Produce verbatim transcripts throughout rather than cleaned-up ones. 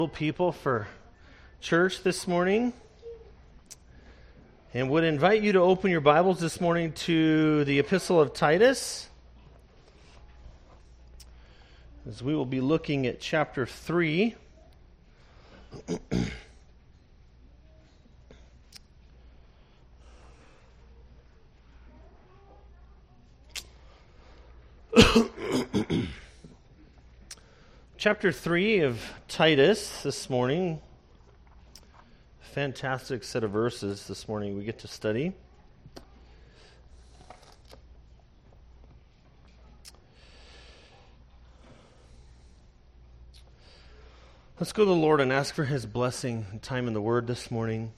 People for church this morning, and would invite you to open your Bibles this morning to the Epistle of Titus, as we will be looking at chapter three. Chapter three of Titus this morning. Fantastic set of verses this morning we get to study. Let's go to the Lord and ask for His blessing and time in the Word this morning.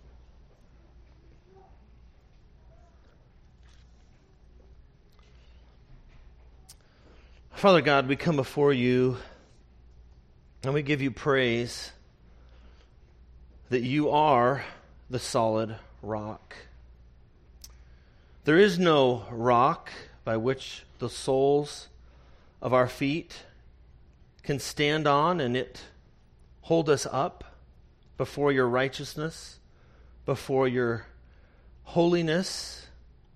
Father God, we come before you and we give you praise that you are the solid rock. There is no rock by which the soles of our feet can stand on and it hold us up before your righteousness, before your holiness.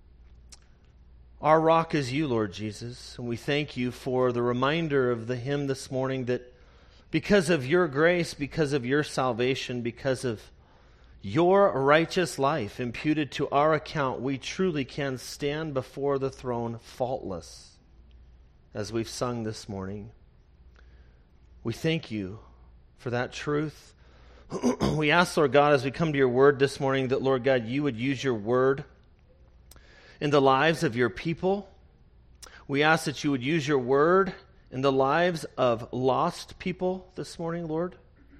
Our rock is you, Lord Jesus, and we thank you for the reminder of the hymn this morning that because of your grace, because of your salvation, because of your righteous life imputed to our account, we truly can stand before the throne faultless, as we've sung this morning. We thank you for that truth. We ask, Lord God, as we come to your word this morning, that, Lord God, you would use your word in the lives of your people. We ask that you would use your word in the lives of lost people this morning, Lord.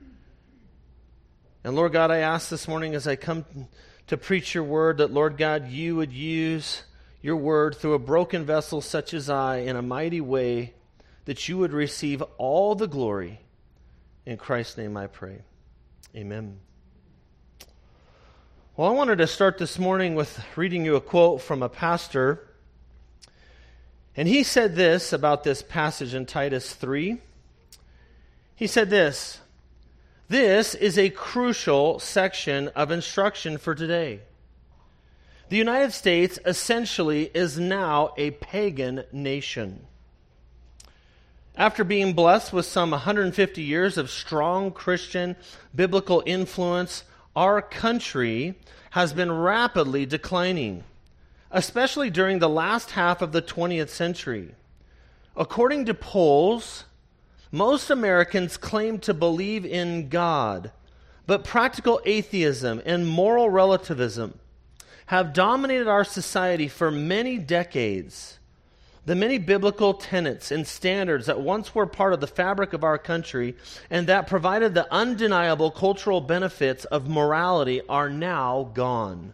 And Lord God, I ask this morning as I come to preach your word that, Lord God, you would use your word through a broken vessel such as I in a mighty way, that you would receive all the glory. In Christ's name I pray. Amen. Well, I wanted to start this morning with reading you a quote from a pastor. And he said this about this passage in Titus three. He said this: "This is a crucial section of instruction for today. The United States essentially is now a pagan nation. After being blessed with some one hundred fifty years of strong Christian biblical influence, our country has been rapidly declining, especially during the last half of the twentieth century. According to polls, most Americans claim to believe in God, but practical atheism and moral relativism have dominated our society for many decades. The many biblical tenets and standards that once were part of the fabric of our country and that provided the undeniable cultural benefits of morality are now gone.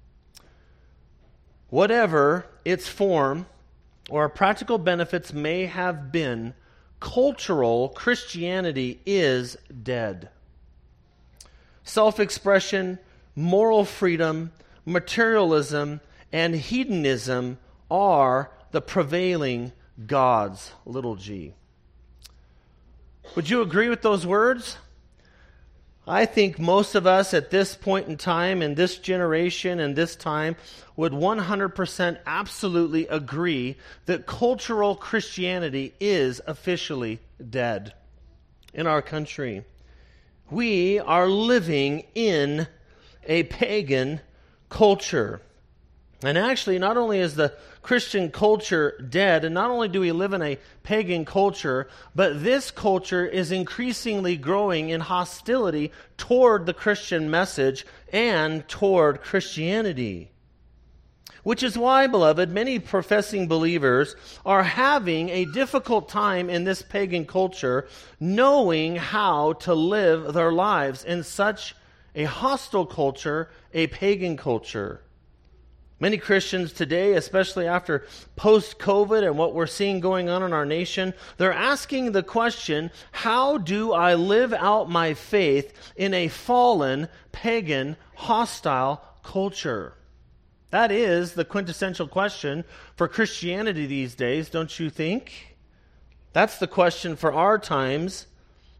Whatever its form or practical benefits may have been, cultural Christianity is dead. Self-expression, moral freedom, materialism, and hedonism are the prevailing gods, little g." Would you agree with those words? I think most of us at this point in time, in this generation, and this time, would one hundred percent absolutely agree that cultural Christianity is officially dead in our country. We are living in a pagan culture. And actually, not only is the Christian culture dead, and not only do we live in a pagan culture, but this culture is increasingly growing in hostility toward the Christian message and toward Christianity. Which is why, beloved, many professing believers are having a difficult time in this pagan culture knowing how to live their lives in such a hostile culture, a pagan culture. Many Christians today, especially after post-COVID and what we're seeing going on in our nation, they're asking the question, how do I live out my faith in a fallen, pagan, hostile culture? That is the quintessential question for Christianity these days, don't you think? That's the question for our times.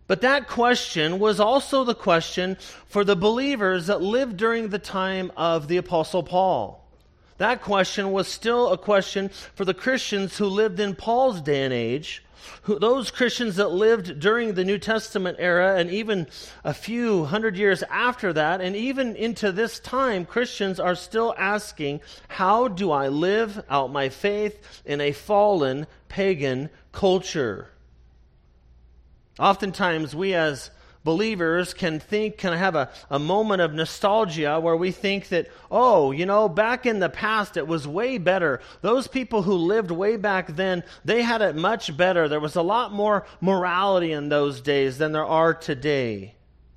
But that question was also the question for the believers that lived during the time of the Apostle Paul. That question was still a question for the Christians who lived in Paul's day and age, who, those Christians that lived during the New Testament era and even a few hundred years after that, and even into this time, Christians are still asking, how do I live out my faith in a fallen pagan culture? Oftentimes, we as believers can think, can have a, a moment of nostalgia where we think that, oh, you know, back in the past it was way better. Those people who lived way back then, they had it much better. There was a lot more morality in those days than there are today.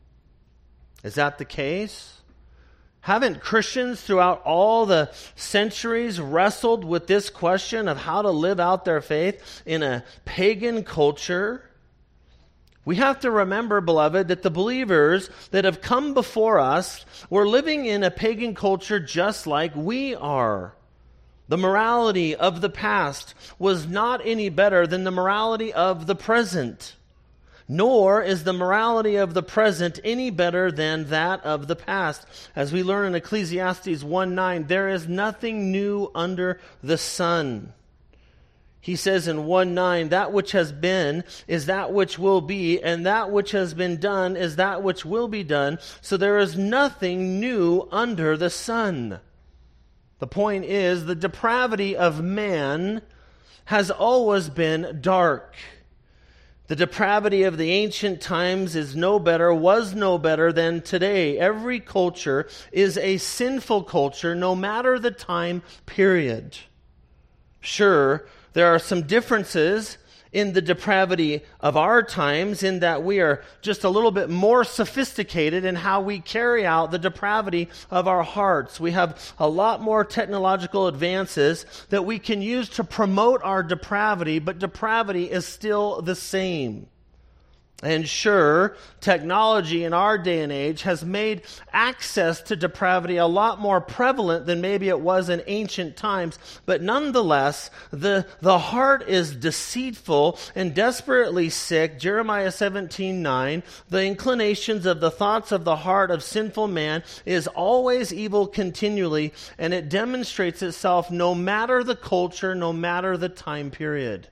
Is that the case? Haven't Christians throughout all the centuries wrestled with this question of how to live out their faith in a pagan culture? We have to remember, beloved, that the believers that have come before us were living in a pagan culture just like we are. The morality of the past was not any better than the morality of the present, nor is the morality of the present any better than that of the past. As we learn in Ecclesiastes one nine, there is nothing new under the sun. He says in one nine, that which has been is that which will be, and that which has been done is that which will be done. So there is nothing new under the sun. The point is, the depravity of man has always been dark. The depravity of the ancient times is no better, was no better than today. Every culture is a sinful culture, no matter the time period. Sure, there are some differences in the depravity of our times in that we are just a little bit more sophisticated in how we carry out the depravity of our hearts. We have a lot more technological advances that we can use to promote our depravity, but depravity is still the same. And sure, technology in our day and age has made access to depravity a lot more prevalent than maybe it was in ancient times. But nonetheless, the, the heart is deceitful and desperately sick. Jeremiah seventeen nine, the inclinations of the thoughts of the heart of sinful man is always evil continually, and it demonstrates itself no matter the culture, no matter the time period.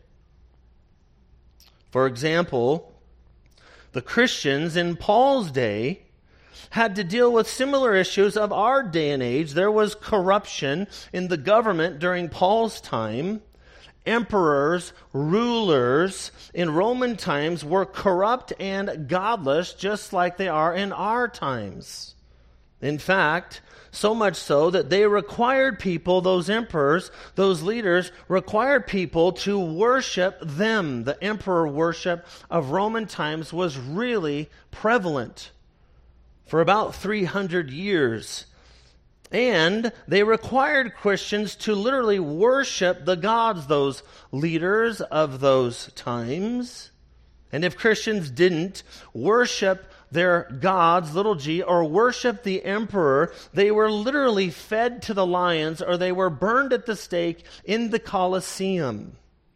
For example, the Christians in Paul's day had to deal with similar issues of our day and age. There was corruption in the government during Paul's time. Emperors, rulers in Roman times were corrupt and godless, just like they are in our times. In fact, so much so that they required people, those emperors, those leaders, required people to worship them. The emperor worship of Roman times was really prevalent for about three hundred years. And they required Christians to literally worship the gods, those leaders of those times. And if Christians didn't worship their gods, little g, or worship the emperor, they were literally fed to the lions or they were burned at the stake in the Colosseum.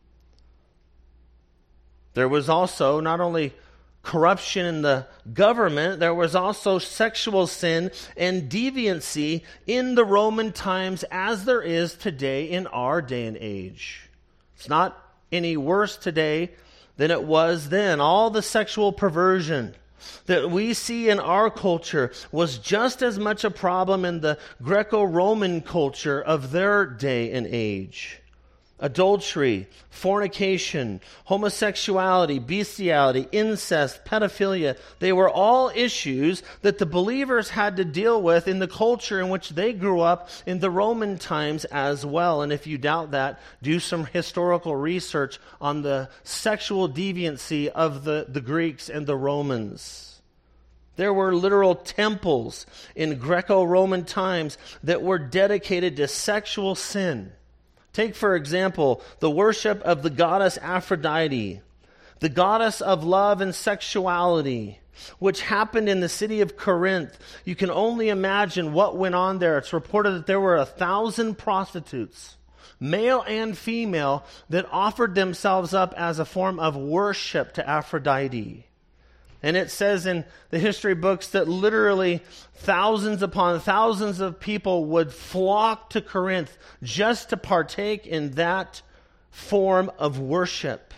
There was also not only corruption in the government, there was also sexual sin and deviancy in the Roman times as there is today in our day and age. It's not any worse today than it was then. All the sexual perversion that we see in our culture was just as much a problem in the Greco-Roman culture of their day and age. Adultery, fornication, homosexuality, bestiality, incest, pedophilia, they were all issues that the believers had to deal with in the culture in which they grew up in the Roman times as well. And if you doubt that, do some historical research on the sexual deviancy of the, the Greeks and the Romans. There were literal temples in Greco-Roman times that were dedicated to sexual sin. Take, for example, the worship of the goddess Aphrodite, the goddess of love and sexuality, which happened in the city of Corinth. You can only imagine what went on there. It's reported that there were a thousand prostitutes, male and female, that offered themselves up as a form of worship to Aphrodite. And it says in the history books that literally thousands upon thousands of people would flock to Corinth just to partake in that form of worship.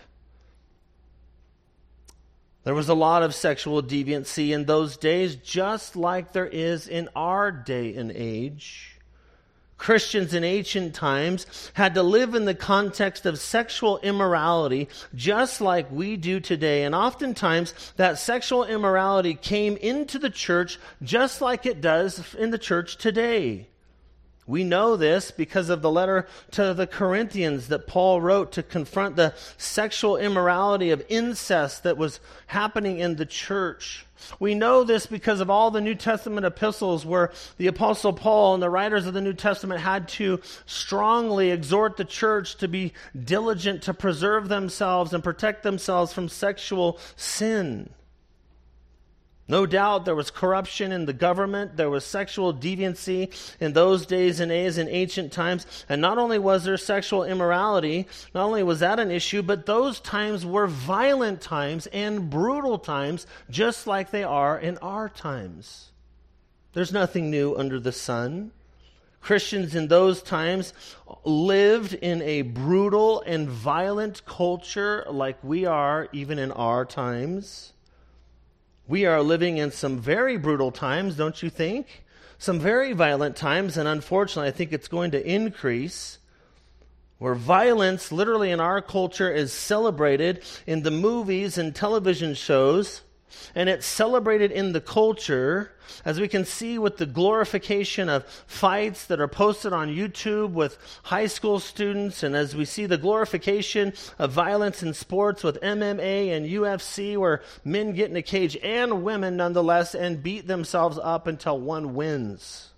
There was a lot of sexual deviancy in those days, just like there is in our day and age. Christians in ancient times had to live in the context of sexual immorality just like we do today. And oftentimes that sexual immorality came into the church just like it does in the church today. We know this because of the letter to the Corinthians that Paul wrote to confront the sexual immorality of incest that was happening in the church. We know this because of all the New Testament epistles where the Apostle Paul and the writers of the New Testament had to strongly exhort the church to be diligent to preserve themselves and protect themselves from sexual sin. No doubt there was corruption in the government, there was sexual deviancy in those days and days in ancient times, and not only was there sexual immorality, not only was that an issue, but those times were violent times and brutal times, just like they are in our times. There's nothing new under the sun. Christians in those times lived in a brutal and violent culture like we are even in our times. We are living in some very brutal times, don't you think? Some very violent times, and unfortunately, I think it's going to increase, where violence, literally in our culture, is celebrated in the movies and television shows, and it's celebrated in the culture, as we can see with the glorification of fights that are posted on YouTube with high school students, and as we see the glorification of violence in sports with M M A and U F C, where men get in a cage, and women nonetheless, and beat themselves up until one wins.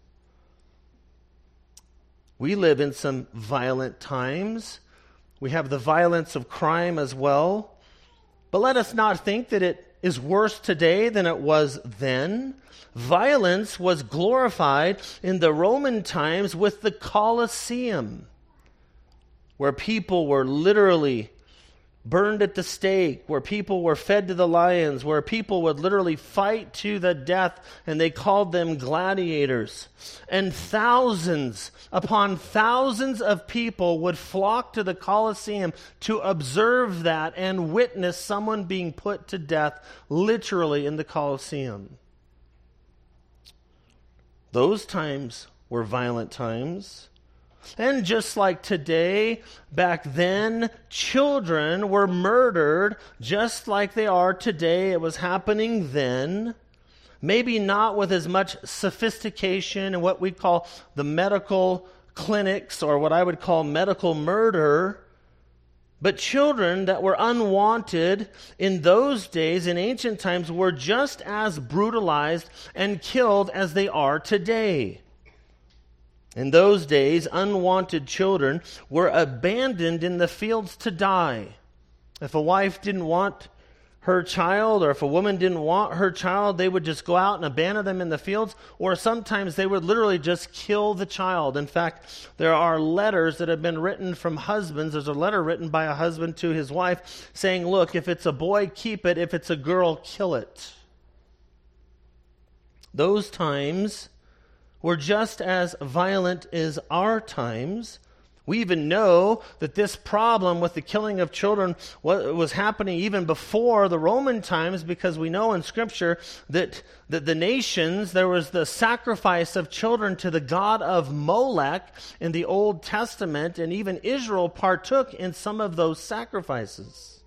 We live in some violent times. We have the violence of crime as well. But let us not think that it is worse today than it was then. Violence was glorified in the Roman times with the Colosseum, where people were literally burned at the stake, where people were fed to the lions, where people would literally fight to the death, and they called them gladiators. And thousands upon thousands of people would flock to the Colosseum to observe that and witness someone being put to death literally in the Colosseum. Those times were violent times. And just like today, back then, children were murdered just like they are today. It was happening then. Maybe not with as much sophistication and what we call the medical clinics or what I would call medical murder. But children that were unwanted in those days, in ancient times, were just as brutalized and killed as they are today. In those days, unwanted children were abandoned in the fields to die. If a wife didn't want her child, or if a woman didn't want her child, they would just go out and abandon them in the fields, or sometimes they would literally just kill the child. In fact, there are letters that have been written from husbands. There's a letter written by a husband to his wife saying, look, if it's a boy, keep it. If it's a girl, kill it. Those times were just as violent as our times. We even know that this problem with the killing of children was happening even before the Roman times, because we know in Scripture that, that the nations, there was the sacrifice of children to the god of Molech in the Old Testament, and even Israel partook in some of those sacrifices.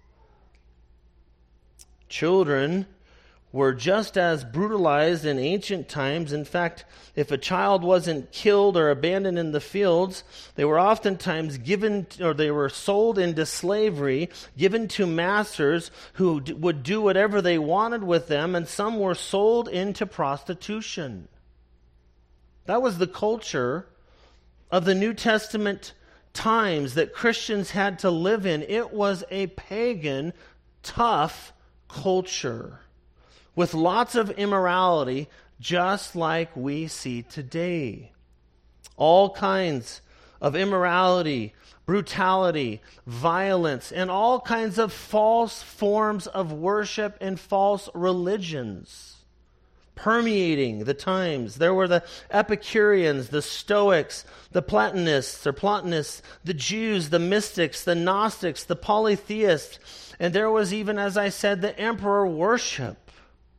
Children were just as brutalized in ancient times. In fact, if a child wasn't killed or abandoned in the fields, they were oftentimes given, or they were sold into slavery, given to masters who d- would do whatever they wanted with them, and some were sold into prostitution. That was the culture of the New Testament times that Christians had to live in. It was a pagan, tough culture with lots of immorality, just like we see today. All kinds of immorality, brutality, violence, and all kinds of false forms of worship and false religions permeating the times. There were the Epicureans, the Stoics, the Platonists or Platonists, the Jews, the mystics, the Gnostics, the polytheists, and there was even, as I said, the emperor worship.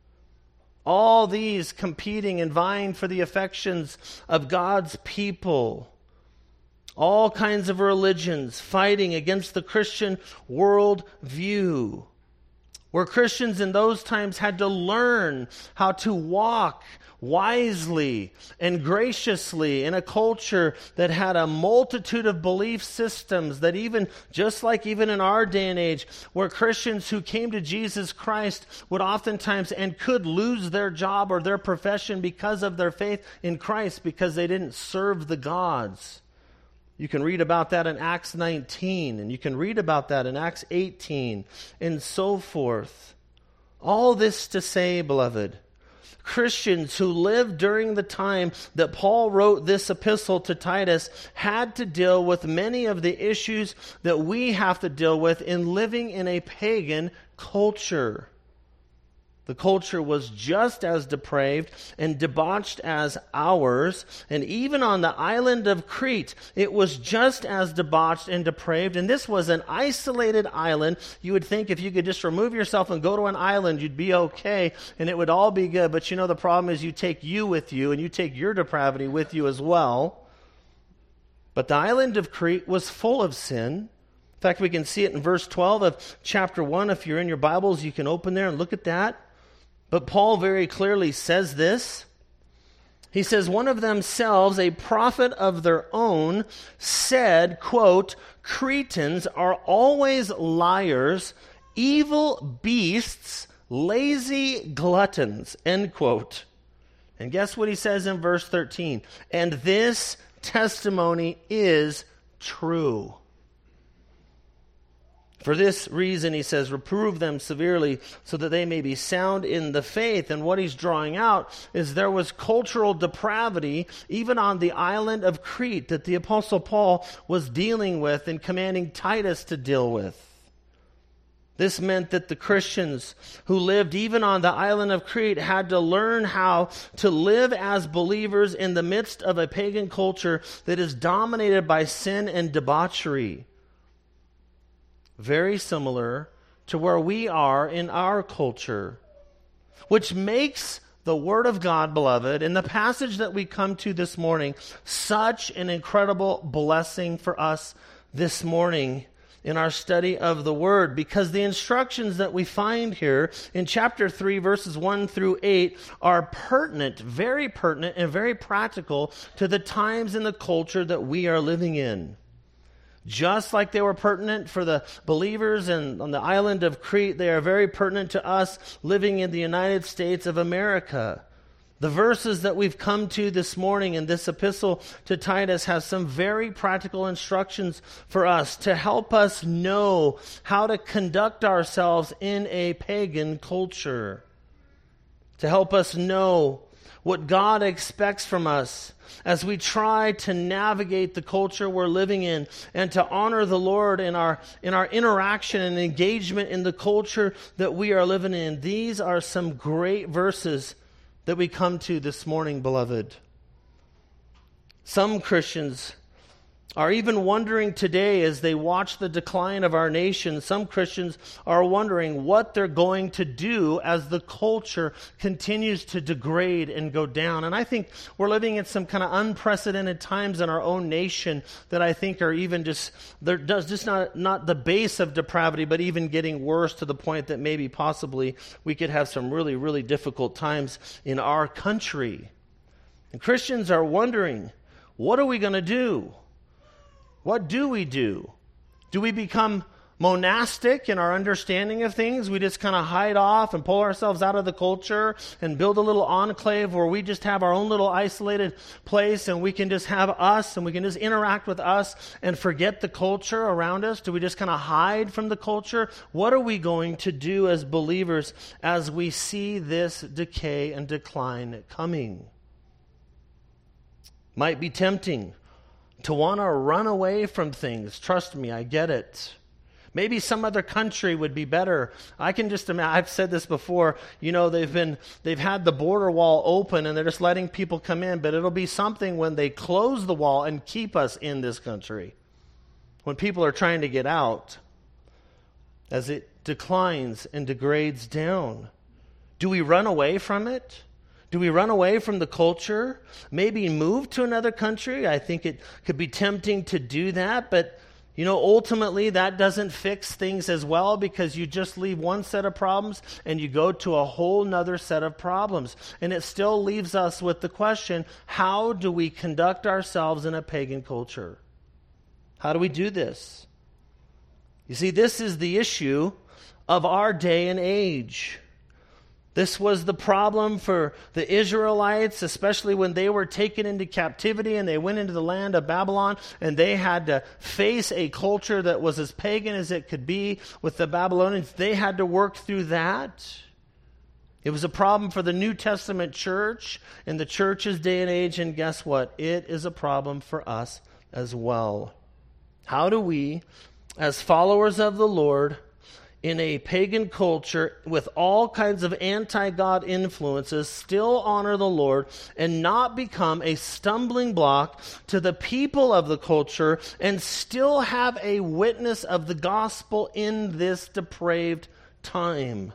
All these competing and vying for the affections of God's people. All kinds of religions fighting against the Christian world view, where Christians in those times had to learn how to walk wisely and graciously in a culture that had a multitude of belief systems that even, just like even in our day and age, where Christians who came to Jesus Christ would oftentimes and could lose their job or their profession because of their faith in Christ because they didn't serve the gods. You can read about that in Acts nineteen, and you can read about that in Acts eighteen, and so forth. All this to say, beloved, Christians who lived during the time that Paul wrote this epistle to Titus had to deal with many of the issues that we have to deal with in living in a pagan culture. The culture was just as depraved and debauched as ours. And even on the island of Crete, it was just as debauched and depraved. And this was an isolated island. You would think if you could just remove yourself and go to an island, you'd be okay and it would all be good. But you know, the problem is you take you with you and you take your depravity with you as well. But the island of Crete was full of sin. In fact, we can see it in verse twelve of chapter one. If you're in your Bibles, you can open there and look at that. But Paul very clearly says this. He says, one of themselves, a prophet of their own, said, quote, Cretans are always liars, evil beasts, lazy gluttons, end quote. And guess what he says in verse thirteen? And this testimony is true. For this reason, he says, reprove them severely so that they may be sound in the faith. And what he's drawing out is there was cultural depravity even on the island of Crete that the Apostle Paul was dealing with and commanding Titus to deal with. This meant that the Christians who lived even on the island of Crete had to learn how to live as believers in the midst of a pagan culture that is dominated by sin and debauchery. Very similar to where we are in our culture, which makes the Word of God, beloved, and the passage that we come to this morning, such an incredible blessing for us this morning in our study of the Word, because the instructions that we find here in chapter three, verses one through eight, are pertinent, very pertinent, and very practical to the times and the culture that we are living in. Just like they were pertinent for the believers in, on the island of Crete, they are very pertinent to us living in the United States of America. The verses that we've come to this morning in this epistle to Titus have some very practical instructions for us to help us know how to conduct ourselves in a pagan culture, to help us know what God expects from us as we try to navigate the culture we're living in and to honor the Lord in our in our interaction and engagement in the culture that we are living in. These are some great verses that we come to this morning, beloved. Some Christians are even wondering today as they watch the decline of our nation, some Christians are wondering what they're going to do as the culture continues to degrade and go down. And I think we're living in some kind of unprecedented times in our own nation that I think are even just, they're just not, not the base of depravity, but even getting worse to the point that maybe possibly we could have some really, really difficult times in our country. And Christians are wondering, what are we going to do? What do we do? Do we become monastic in our understanding of things? We just kind of hide off and pull ourselves out of the culture and build a little enclave where we just have our own little isolated place and we can just have us and we can just interact with us and forget the culture around us? Do we just kind of hide from the culture? What are we going to do as believers as we see this decay and decline coming? Might be tempting to want to run away from things. Trust me, I get it. Maybe some other country would be better. I can just imagine, I've said this before, you know, they've been, they've had the border wall open and they're just letting people come in, but it'll be something when they close the wall and keep us in this country. When people are trying to get out, as it declines and degrades down. Do we run away from it? Do we run away from the culture? Maybe move to another country? I think it could be tempting to do that, but you know, ultimately that doesn't fix things as well, because you just leave one set of problems and you go to a whole nother set of problems. And it still leaves us with the question, how do we conduct ourselves in a pagan culture? How do we do this? You see, this is the issue of our day and age. This was the problem for the Israelites, especially when they were taken into captivity and they went into the land of Babylon, and they had to face a culture that was as pagan as it could be with the Babylonians. They had to work through that. It was a problem for the New Testament church in the church's day and age, and guess what? It is a problem for us as well. How do we, as followers of the Lord, in a pagan culture with all kinds of anti-God influences, still honor the Lord and not become a stumbling block to the people of the culture and still have a witness of the gospel in this depraved time?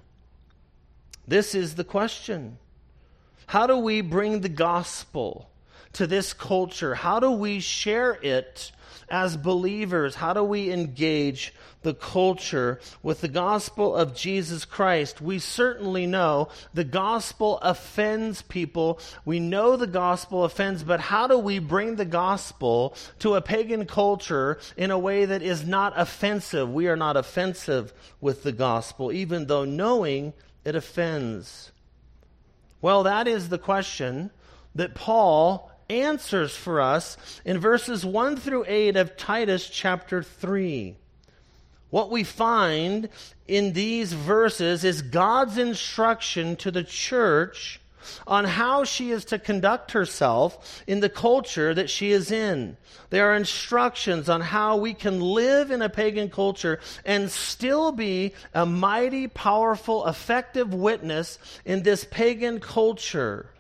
This is the question. How do we bring the gospel to this culture? How do we share it as believers? How do we engage the culture with the gospel of Jesus Christ? We certainly know the gospel offends people. We know the gospel offends, but how do we bring the gospel to a pagan culture in a way that is not offensive? We are not offensive with the gospel, even though knowing it offends. Well, that is the question that Paul answers for us in verses one through eight of Titus chapter three. What we find in these verses is God's instruction to the church on how she is to conduct herself in the culture that she is in. There are instructions on how we can live in a pagan culture and still be a mighty, powerful, effective witness in this pagan culture.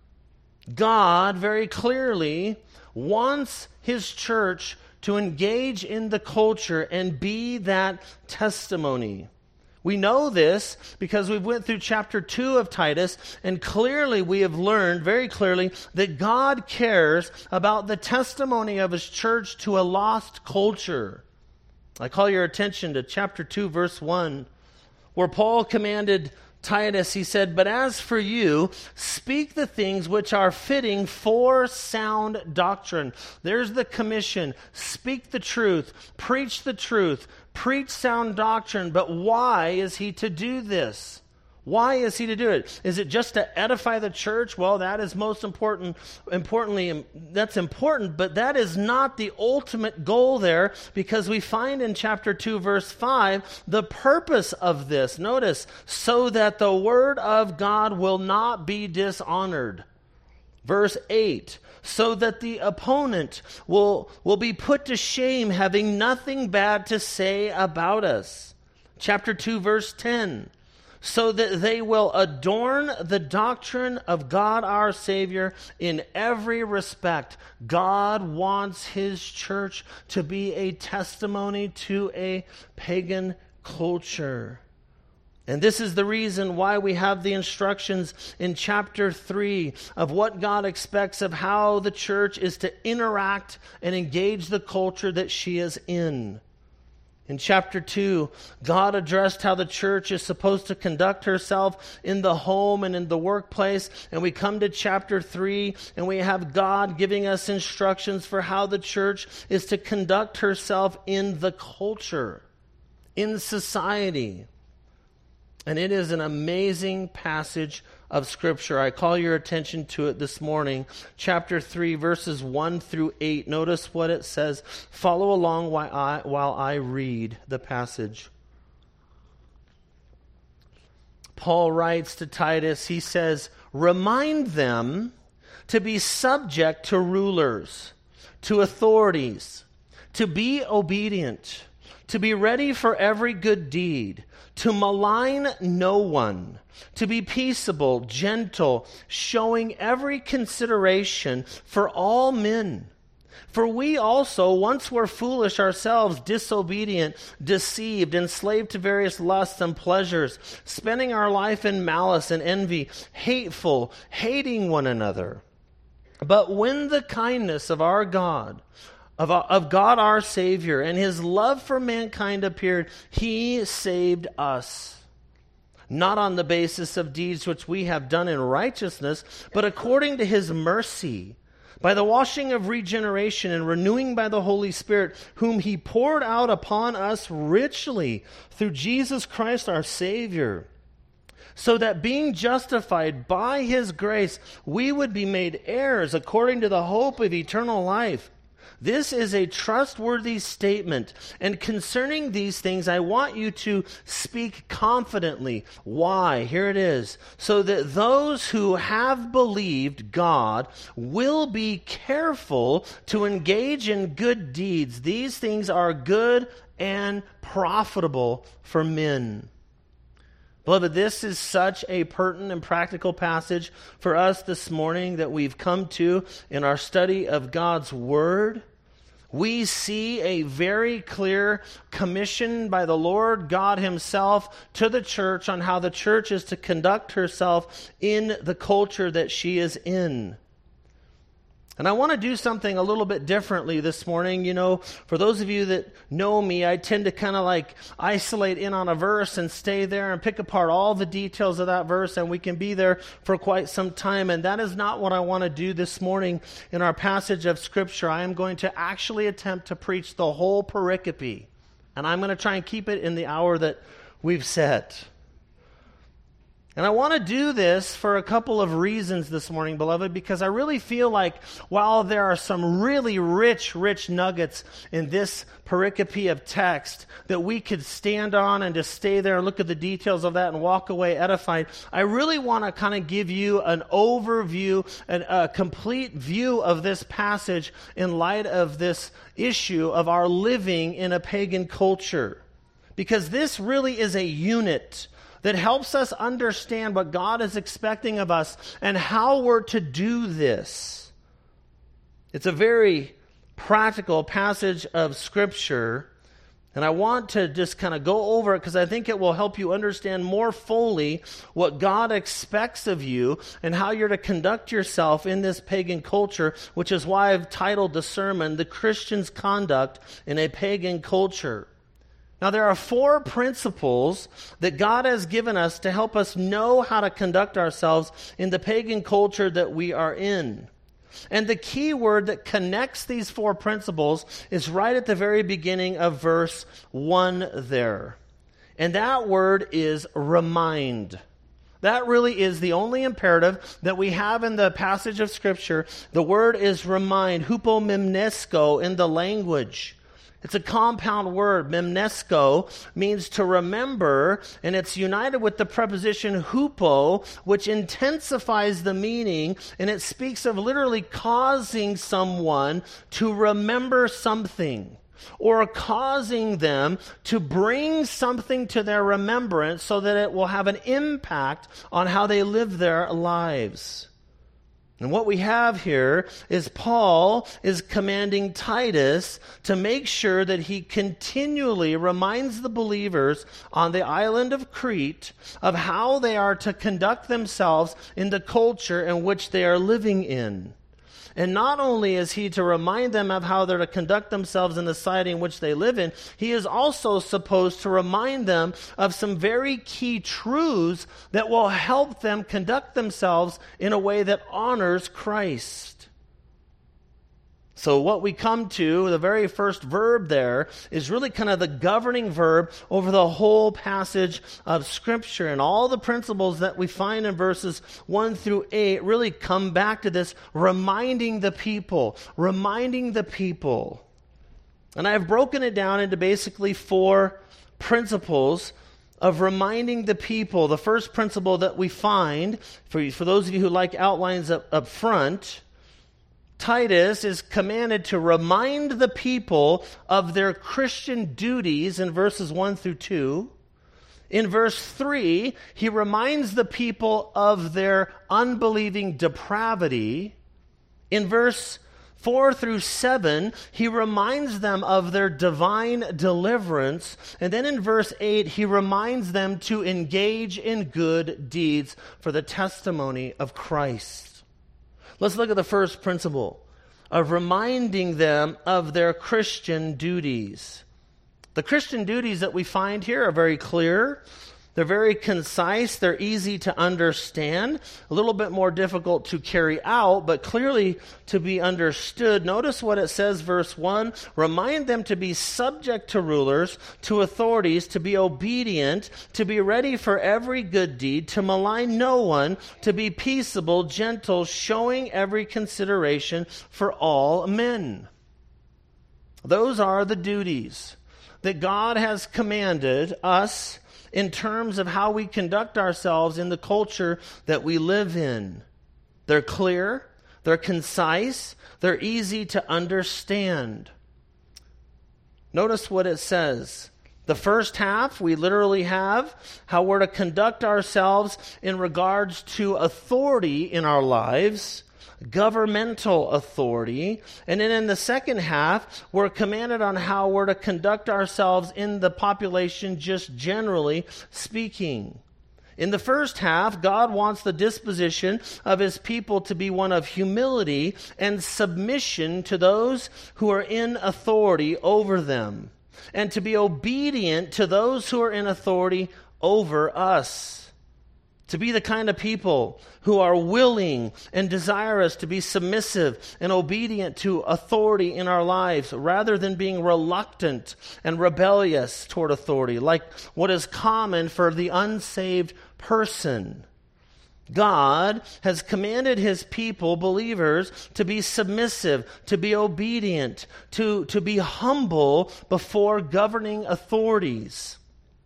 God very clearly wants His church to engage in the culture and be that testimony. We know this because we went through chapter two of Titus, and clearly we have learned very clearly that God cares about the testimony of His church to a lost culture. I call your attention to chapter two, verse one, where Paul commanded Titus, he said, "But as for you, speak the things which are fitting for sound doctrine." There's the commission. Speak the truth. Preach the truth. Preach sound doctrine. But why is he to do this? Why is he to do it? Is it just to edify the church? Well, that is most important. Importantly, that's important, but that is not the ultimate goal there, because we find in chapter two, verse five, the purpose of this. Notice, so that the word of God will not be dishonored. Verse eight, so that the opponent will, will be put to shame, having nothing bad to say about us. Chapter two, verse ten, so that they will adorn the doctrine of God our Savior in every respect. God wants His church to be a testimony to a pagan culture. And this is the reason why we have the instructions in chapter three of what God expects of how the church is to interact and engage the culture that she is in. In chapter two, God addressed how the church is supposed to conduct herself in the home and in the workplace. And we come to chapter three, and we have God giving us instructions for how the church is to conduct herself in the culture, in society. And it is an amazing passage of Scripture. I call your attention to it this morning. Chapter three, verses one through eight. Notice what it says. Follow along while I, while I read the passage. Paul writes to Titus, he says, "Remind them to be subject to rulers, to authorities, to be obedient, to be ready for every good deed, to malign no one, to be peaceable, gentle, showing every consideration for all men. For we also once were foolish ourselves, disobedient, deceived, enslaved to various lusts and pleasures, spending our life in malice and envy, hateful, hating one another. But when the kindness of our God, of, of God our Savior, and his love for mankind appeared, he saved us. Not on the basis of deeds which we have done in righteousness, but according to his mercy, by the washing of regeneration and renewing by the Holy Spirit, whom he poured out upon us richly through Jesus Christ our Savior, so that being justified by his grace, we would be made heirs according to the hope of eternal life. This is a trustworthy statement, and concerning these things I want you to speak confidently. Why? Here it is. So that those who have believed God will be careful to engage in good deeds. These things are good and profitable for men. Beloved, this is such a pertinent and practical passage for us this morning that we've come to in our study of God's Word. We see a very clear commission by the Lord God himself to the church on how the church is to conduct herself in the culture that she is in. And I want to do something a little bit differently this morning. You know, for those of you that know me, I tend to kind of like isolate in on a verse and stay there and pick apart all the details of that verse, and we can be there for quite some time. And that is not what I want to do this morning in our passage of Scripture. I am going to actually attempt to preach the whole pericope, and I'm going to try and keep it in the hour that we've set. And I want to do this for a couple of reasons this morning, beloved, because I really feel like while there are some really rich, rich nuggets in this pericope of text that we could stand on and just stay there and look at the details of that and walk away edified, I really want to kind of give you an overview, and a complete view of this passage in light of this issue of our living in a pagan culture. Because this really is a unit that helps us understand what God is expecting of us and how we're to do this. It's a very practical passage of Scripture, and I want to just kind of go over it because I think it will help you understand more fully what God expects of you and how you're to conduct yourself in this pagan culture, which is why I've titled the sermon, The Christian's Conduct in a Pagan Culture. Now, there are four principles that God has given us to help us know how to conduct ourselves in the pagan culture that we are in. And the key word that connects these four principles is right at the very beginning of verse one there. And that word is remind. That really is the only imperative that we have in the passage of Scripture. The word is remind, hupomimnesko in the language. It's a compound word. Memnesko means to remember, and it's united with the preposition hupo, which intensifies the meaning, and it speaks of literally causing someone to remember something, or causing them to bring something to their remembrance so that it will have an impact on how they live their lives. And what we have here is Paul is commanding Titus to make sure that he continually reminds the believers on the island of Crete of how they are to conduct themselves in the culture in which they are living in. And not only is he to remind them of how they're to conduct themselves in the society in which they live in, he is also supposed to remind them of some very key truths that will help them conduct themselves in a way that honors Christ. So what we come to, the very first verb there, is really kind of the governing verb over the whole passage of Scripture. And all the principles that we find in verses one through eight really come back to this reminding the people, reminding the people. And I've broken it down into basically four principles of reminding the people. The first principle that we find, for, for those of you who like outlines up, up front, Titus is commanded to remind the people of their Christian duties in verses one through two. In verse three, he reminds the people of their unbelieving depravity. In verse four through seven, he reminds them of their divine deliverance. And then in verse eight, he reminds them to engage in good deeds for the testimony of Christ. Let's look at the first principle of reminding them of their Christian duties. The Christian duties that we find here are very clear. They're very concise. They're easy to understand. A little bit more difficult to carry out, but clearly to be understood. Notice what it says, verse one. Remind them to be subject to rulers, to authorities, to be obedient, to be ready for every good deed, to malign no one, to be peaceable, gentle, showing every consideration for all men. Those are the duties that God has commanded us in terms of how we conduct ourselves in the culture that we live in. They're clear, they're concise, they're easy to understand. Notice what it says. The first half, we literally have how we're to conduct ourselves in regards to authority in our lives, governmental authority. And then in the second half, we're commanded on how we're to conduct ourselves in the population, just generally speaking. In the first half, God wants the disposition of his people to be one of humility and submission to those who are in authority over them, and to be obedient to those who are in authority over us. To be the kind of people who are willing and desirous to be submissive and obedient to authority in our lives, rather than being reluctant and rebellious toward authority, like what is common for the unsaved person. God has commanded his people, believers, to be submissive, to be obedient, to, to be humble before governing authorities.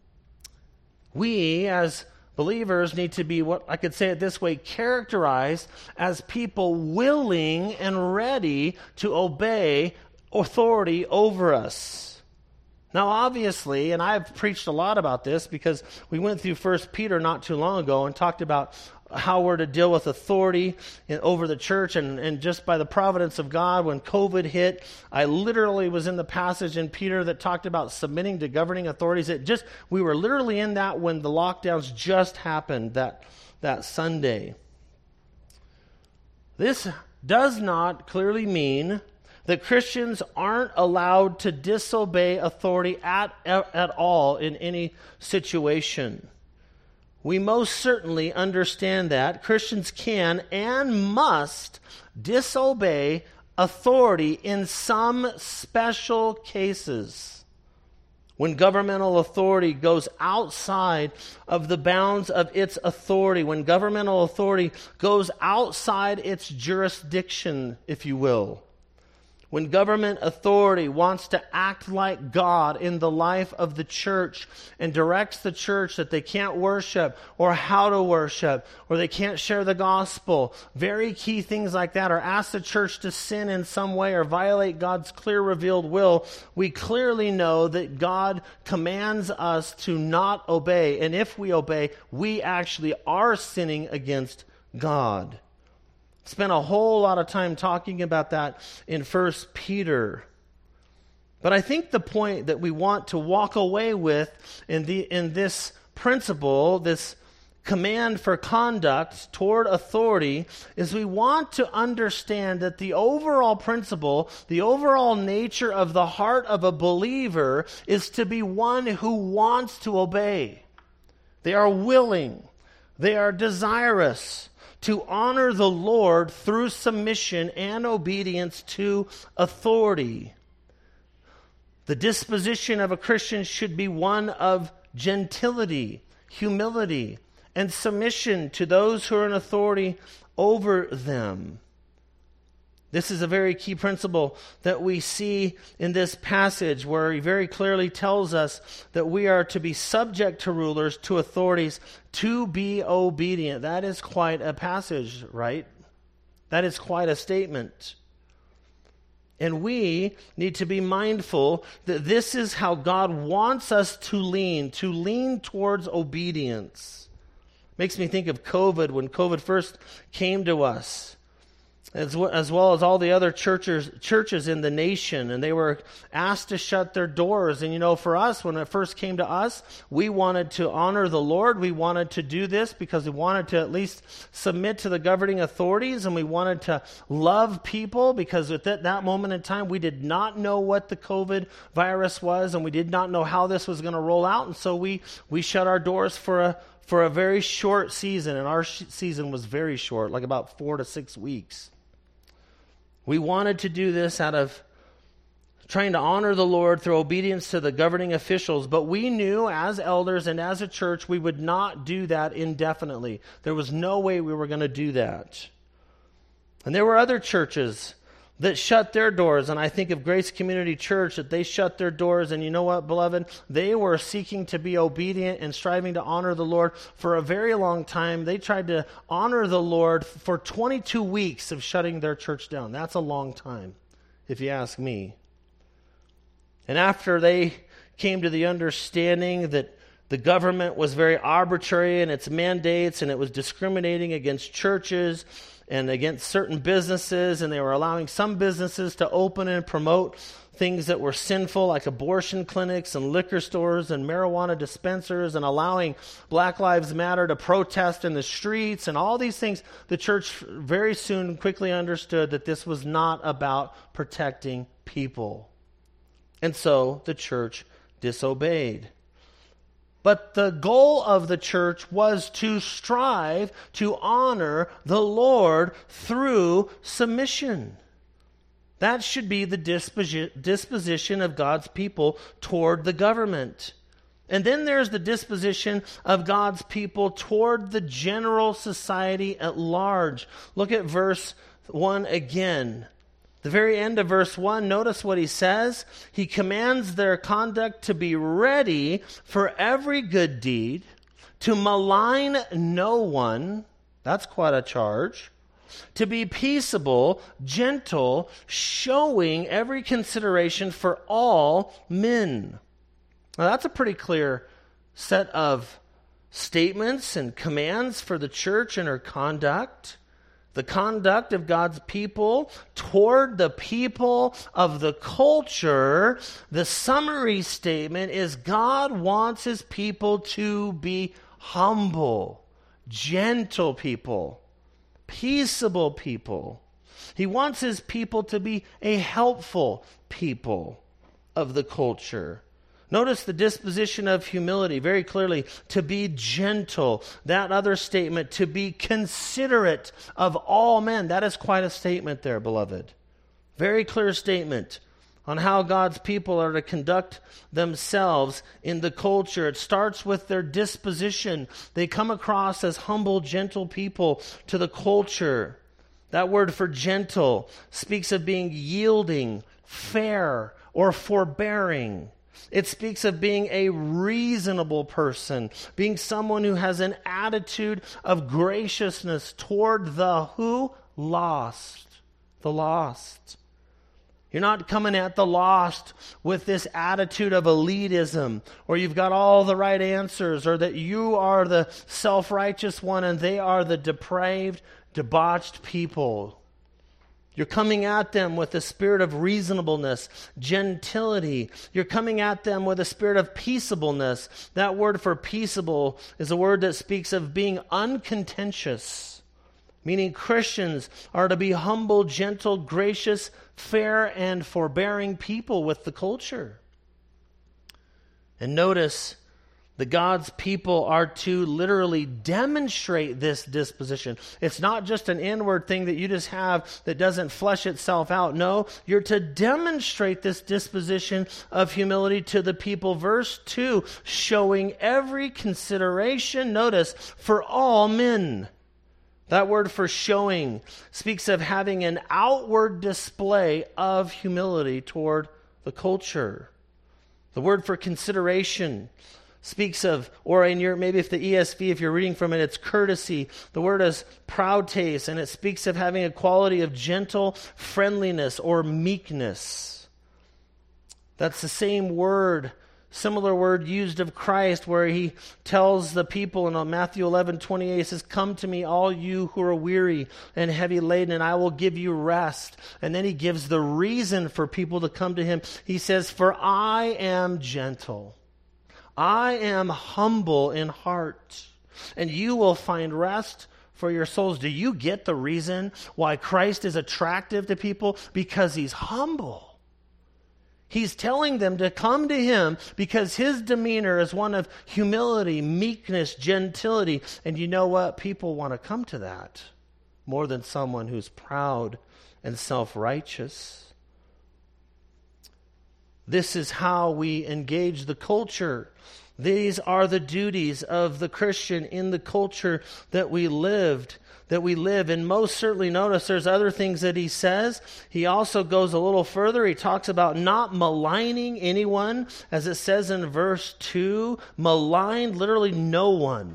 We, as believers, need to be, what I could say it this way, characterized as people willing and ready to obey authority over us. Now, obviously, and I've preached a lot about this because we went through First Peter not too long ago and talked about how we're to deal with authority in, over the church. And, and just by the providence of God, when COVID hit, I literally was in the passage in Peter that talked about submitting to governing authorities. It just, we were literally in that when the lockdowns just happened that, that Sunday. This does not clearly mean that Christians aren't allowed to disobey authority at, at all in any situation. We most certainly understand that Christians can and must disobey authority in some special cases. When governmental authority goes outside of the bounds of its authority, when governmental authority goes outside its jurisdiction, if you will. When government authority wants to act like God in the life of the church and directs the church that they can't worship or how to worship, or they can't share the gospel, very key things like that, or ask the church to sin in some way or violate God's clear revealed will, we clearly know that God commands us to not obey. And if we obey, we actually are sinning against God. Spent a whole lot of time talking about that in First Peter. But I think the point that we want to walk away with in the in this principle, this command for conduct toward authority, is we want to understand that the overall principle, the overall nature of the heart of a believer is to be one who wants to obey. They are willing. They are desirous to honor the Lord through submission and obedience to authority. The disposition of a Christian should be one of gentility, humility, and submission to those who are in authority over them. This is a very key principle that we see in this passage, where he very clearly tells us that we are to be subject to rulers, to authorities, to be obedient. That is quite a passage, right? That is quite a statement. And we need to be mindful that this is how God wants us to lean, to lean towards obedience. Makes me think of COVID, when COVID first came to us, as well, as well as all the other churches churches in the nation, and they were asked to shut their doors. And you know, for us, when it first came to us, we wanted to honor the Lord. We wanted to do this because we wanted to at least submit to the governing authorities, and we wanted to love people, because at that, that moment in time, we did not know what the COVID virus was, and we did not know how this was going to roll out. And so we we shut our doors for a for a very short season, and our sh- season was very short, like about four to six weeks. We wanted to do this out of trying to honor the Lord through obedience to the governing officials, but we knew as elders and as a church we would not do that indefinitely. There was no way we were going to do that. And there were other churches that shut their doors, and I think of Grace Community Church, that they shut their doors, and you know what, beloved? They were seeking to be obedient and striving to honor the Lord for a very long time. They tried to honor the Lord for twenty-two weeks of shutting their church down. That's a long time, if you ask me. And after they came to the understanding that the government was very arbitrary in its mandates, and it was discriminating against churches and against certain businesses, and they were allowing some businesses to open and promote things that were sinful, like abortion clinics and liquor stores and marijuana dispensers, and allowing Black Lives Matter to protest in the streets and all these things. The church very soon quickly understood that this was not about protecting people. And so the church disobeyed. But the goal of the church was to strive to honor the Lord through submission. That should be the disposi- disposition of God's people toward the government. And then there's the disposition of God's people toward the general society at large. Look at verse one again. The very end of verse one, notice what he says. He commands their conduct to be ready for every good deed, to malign no one. That's quite a charge. To be peaceable, gentle, showing every consideration for all men. Now that's a pretty clear set of statements and commands for the church and her conduct. The conduct of God's people toward the people of the culture. The summary statement is God wants his people to be humble, gentle people, peaceable people. He wants his people to be a helpful people of the culture. Notice the disposition of humility very clearly, to be gentle. That other statement, to be considerate of all men. That is quite a statement there, beloved. Very clear statement on how God's people are to conduct themselves in the culture. It starts with their disposition. They come across as humble, gentle people to the culture. That word for gentle speaks of being yielding, fair, or forbearing. It speaks of being a reasonable person, being someone who has an attitude of graciousness toward the who? Lost. The lost. You're not coming at the lost with this attitude of elitism, or you've got all the right answers, or that you are the self-righteous one and they are the depraved, debauched people. You're coming at them with a spirit of reasonableness, gentility. You're coming at them with a spirit of peaceableness. That word for peaceable is a word that speaks of being uncontentious, meaning Christians are to be humble, gentle, gracious, fair, and forbearing people with the culture. And notice that God's people are to literally demonstrate this disposition. It's not just an inward thing that you just have that doesn't flesh itself out. No, you're to demonstrate this disposition of humility to the people. Verse two, showing every consideration, notice, for all men. That word for showing speaks of having an outward display of humility toward the culture. The word for consideration speaks of, or in your, maybe if the E S V, if you're reading from it, it's courtesy. The word is proutes, and it speaks of having a quality of gentle friendliness or meekness. That's the same word, similar word used of Christ, where he tells the people in Matthew eleven twenty-eight, he says, "Come to me, all you who are weary and heavy laden, and I will give you rest." And then he gives the reason for people to come to him. He says, "For I am gentle. I am humble in heart, and you will find rest for your souls." Do you get the reason why Christ is attractive to people? Because he's humble. He's telling them to come to him because his demeanor is one of humility, meekness, gentility. And you know what? People want to come to that more than someone who's proud and self-righteous. This is how we engage the culture. These are the duties of the Christian in the culture that we lived, that we live. And most certainly notice there's other things that he says. He also goes a little further. He talks about not maligning anyone, as it says in verse two. Maligned, literally no one.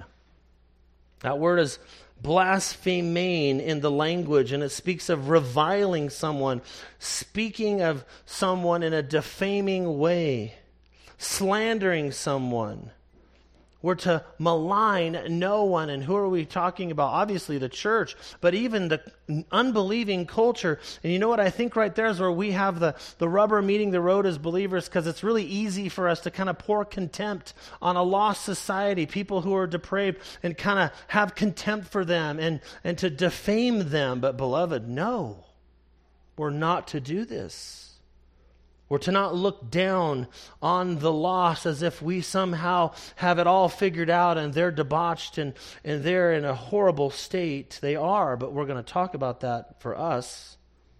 That word is blasphemane in the language, and it speaks of reviling someone, speaking of someone in a defaming way, slandering someone. We're to malign no one. And who are we talking about? Obviously the church, but even the unbelieving culture. And you know what I think right there is where we have the, the rubber meeting the road as believers, because it's really easy for us to kind of pour contempt on a lost society, people who are depraved, and kind of have contempt for them and, and to defame them. But beloved, no, we're not to do this. We're to not look down on the lost as if we somehow have it all figured out and they're debauched and, and they're in a horrible state. They are, but we're going to talk about that for us.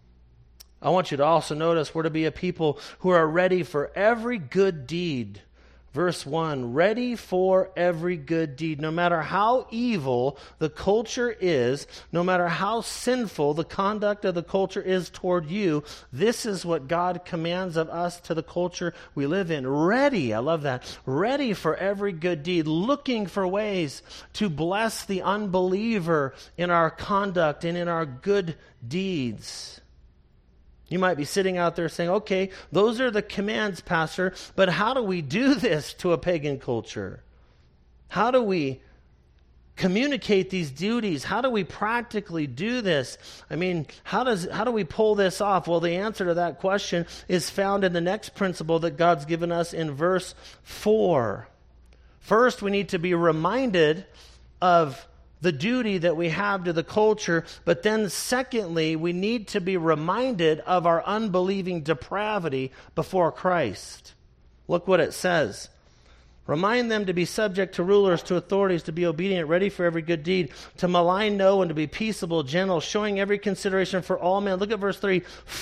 I want you to also notice we're to be a people who are ready for every good deed. Verse one, ready for every good deed. No matter how evil the culture is, no matter how sinful the conduct of the culture is toward you, this is what God commands of us to the culture we live in. Ready, I love that. Ready for every good deed, looking for ways to bless the unbeliever in our conduct and in our good deeds. You might be sitting out there saying, okay, those are the commands, Pastor, but how do we do this to a pagan culture? How do we communicate these duties? How do we practically do this? I mean, how does how do we pull this off? Well, the answer to that question is found in the next principle that God's given us in verse four. First, we need to be reminded of the duty that we have to the culture, but then secondly, we need to be reminded of our unbelieving depravity before Christ. Look what it says. Remind them to be subject to rulers, to authorities, to be obedient, ready for every good deed, to malign no one, to be peaceable, gentle, showing every consideration for all men. Look at verse three.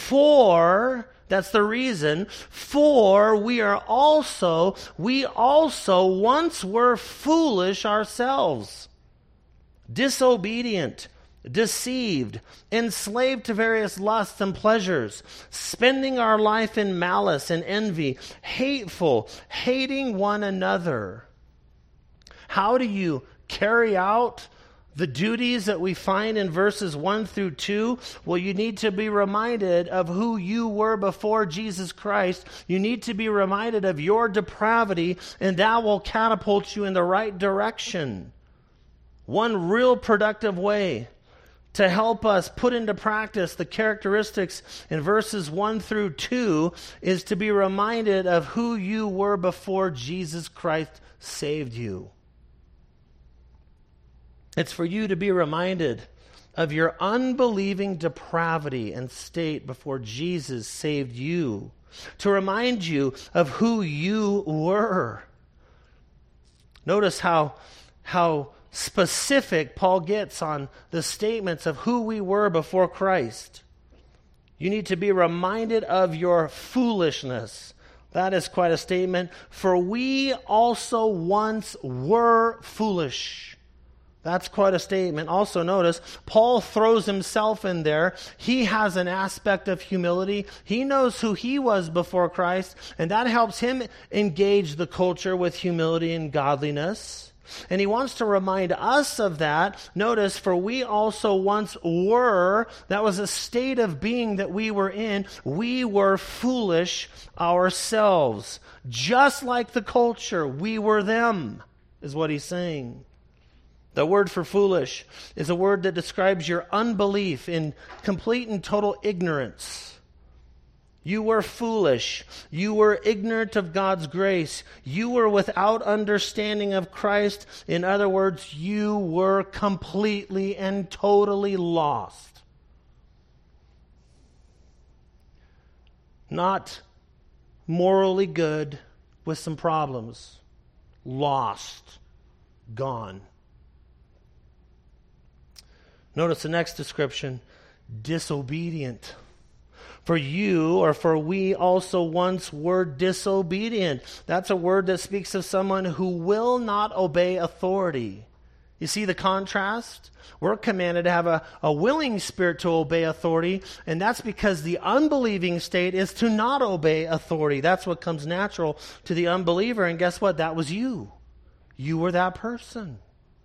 For, that's the reason, for we are also, we also once were foolish ourselves, disobedient, deceived, enslaved to various lusts and pleasures, spending our life in malice and envy, hateful, hating one another. How do you carry out the duties that we find in verses one through two? Well, you need to be reminded of who you were before Jesus Christ. You need to be reminded of your depravity, and that will catapult you in the right direction. One real productive way to help us put into practice the characteristics in verses one through two is to be reminded of who you were before Jesus Christ saved you. It's for you to be reminded of your unbelieving depravity and state before Jesus saved you, to remind you of who you were. Notice how how specific Paul gets on the statements of who we were before Christ. You need to be reminded of your foolishness. That is quite a statement. For we also once were foolish. That's quite a statement. Also notice, Paul throws himself in there. He has an aspect of humility. He knows who he was before Christ, and that helps him engage the culture with humility and godliness. And he wants to remind us of that. Notice, for we also once were, that was a state of being that we were in. We were foolish ourselves. Just like the culture, we were them, is what he's saying. The word for foolish is a word that describes your unbelief in complete and total ignorance. You were foolish. You were ignorant of God's grace. You were without understanding of Christ. In other words, you were completely and totally lost. Not morally good with some problems. Lost. Gone. Notice the next description, disobedient. For you, or for we also once were disobedient. That's a word that speaks of someone who will not obey authority. You see the contrast? We're commanded to have a, a willing spirit to obey authority, and that's because the unbelieving state is to not obey authority. That's what comes natural to the unbeliever, and guess what? That was you. You were that person.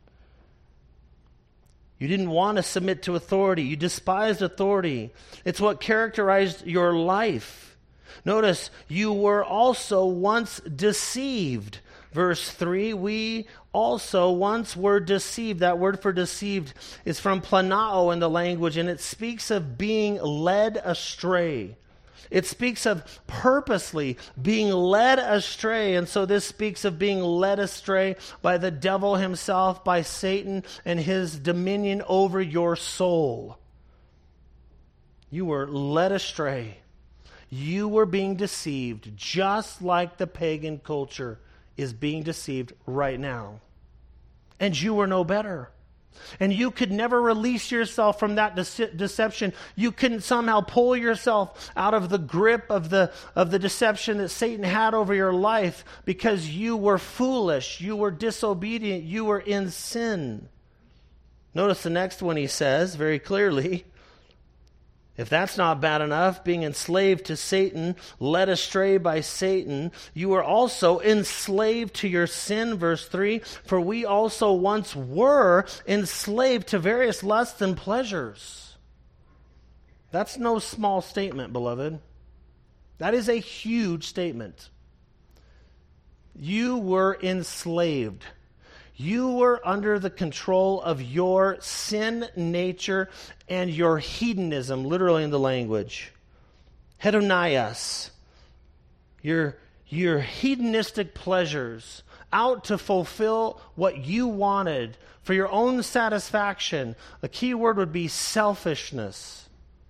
You didn't want to submit to authority. You despised authority. It's what characterized your life. Notice, you were also once deceived. Verse three, we also once were deceived. That word for deceived is from planao in the language, and it speaks of being led astray. It speaks of purposely being led astray. And so this speaks of being led astray by the devil himself, by Satan and his dominion over your soul. You were led astray. You were being deceived, just like the pagan culture is being deceived right now. And you were no better. And you could never release yourself from that dece- deception. You couldn't somehow pull yourself out of the grip of the, of the deception that Satan had over your life because you were foolish, you were disobedient, you were in sin. Notice the next one he says very clearly. If that's not bad enough, being enslaved to Satan, led astray by Satan, you were also enslaved to your sin, verse three, for we also once were enslaved to various lusts and pleasures. That's no small statement, beloved. That is a huge statement. You were enslaved. You were under the control of your sin nature and your hedonism, literally in the language. Hedonias, your, your hedonistic pleasures, out to fulfill what you wanted for your own satisfaction. The key word would be selfishness.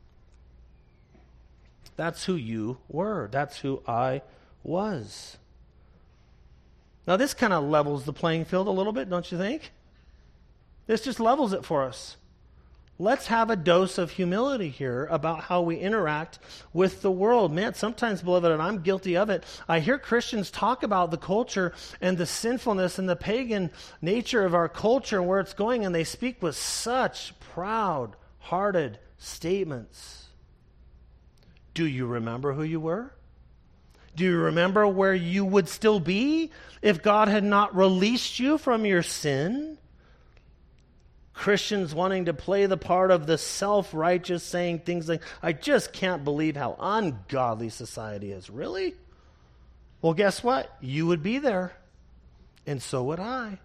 That's who you were. That's who I was. Now, this kind of levels the playing field a little bit, don't you think? This just levels it for us. Let's have a dose of humility here about how we interact with the world. Man, sometimes, beloved, and I'm guilty of it, I hear Christians talk about the culture and the sinfulness and the pagan nature of our culture and where it's going, and they speak with such proud-hearted statements. Do you remember who you were? Do you remember where you would still be if God had not released you from your sin? Christians wanting to play the part of the self-righteous, saying things like, I just can't believe how ungodly society is. Really? Well, guess what? You would be there. And so would I.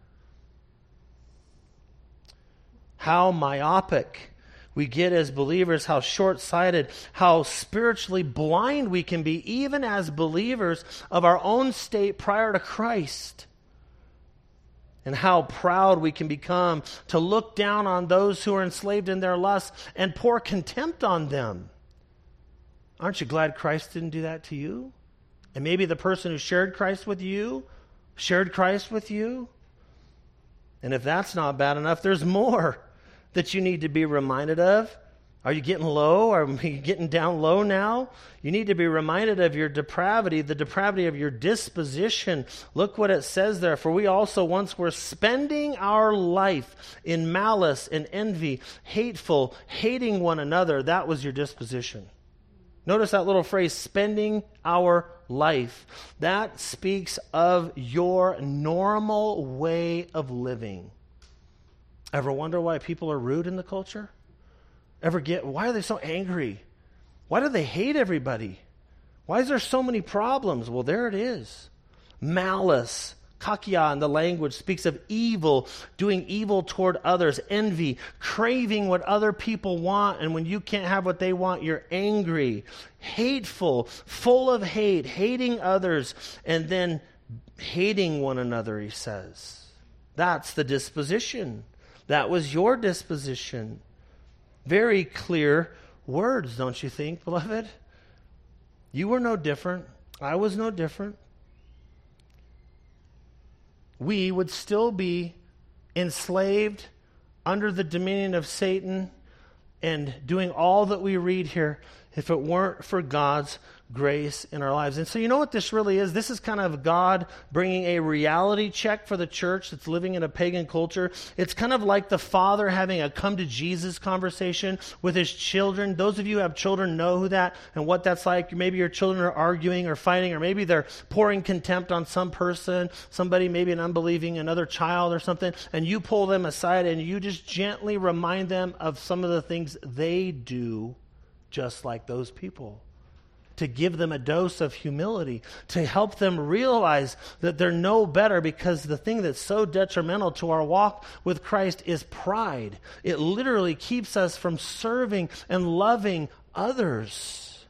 How myopic we get as believers, how short-sighted, how spiritually blind we can be, even as believers of our own state prior to Christ. And how proud we can become to look down on those who are enslaved in their lusts and pour contempt on them. Aren't you glad Christ didn't do that to you? And maybe the person who shared Christ with you, shared Christ with you? And if that's not bad enough, there's more that you need to be reminded of. Are you getting low? Are you getting down low now? You need to be reminded of your depravity, the depravity of your disposition. Look what it says there. For we also once were spending our life in malice and envy, hateful, hating one another. That was your disposition. Notice that little phrase, spending our life. That speaks of your normal way of living. Ever wonder why people are rude in the culture? Ever get, why are they so angry? Why do they hate everybody? Why is there so many problems? Well, there it is. Malice, kakia in the language, speaks of evil, doing evil toward others, envy, craving what other people want, and when you can't have what they want, you're angry, hateful, full of hate, hating others, and then hating one another, he says. That's the disposition. That was your disposition. Very clear words, don't you think, beloved? You were no different. I was no different. We would still be enslaved under the dominion of Satan and doing all that we read here if it weren't for God's grace in our lives. And so you know what this really is? This is kind of God bringing a reality check for the church that's living in a pagan culture. It's kind of like the father having a come to Jesus conversation with his children. Those of you who have children know who that and what that's like. Maybe your children are arguing or fighting, or maybe they're pouring contempt on some person, somebody, maybe an unbelieving, another child or something, and you pull them aside and you just gently remind them of some of the things they do just like those people. To give them a dose of humility, to help them realize that they're no better, because the thing that's so detrimental to our walk with Christ is pride. It literally keeps us from serving and loving others.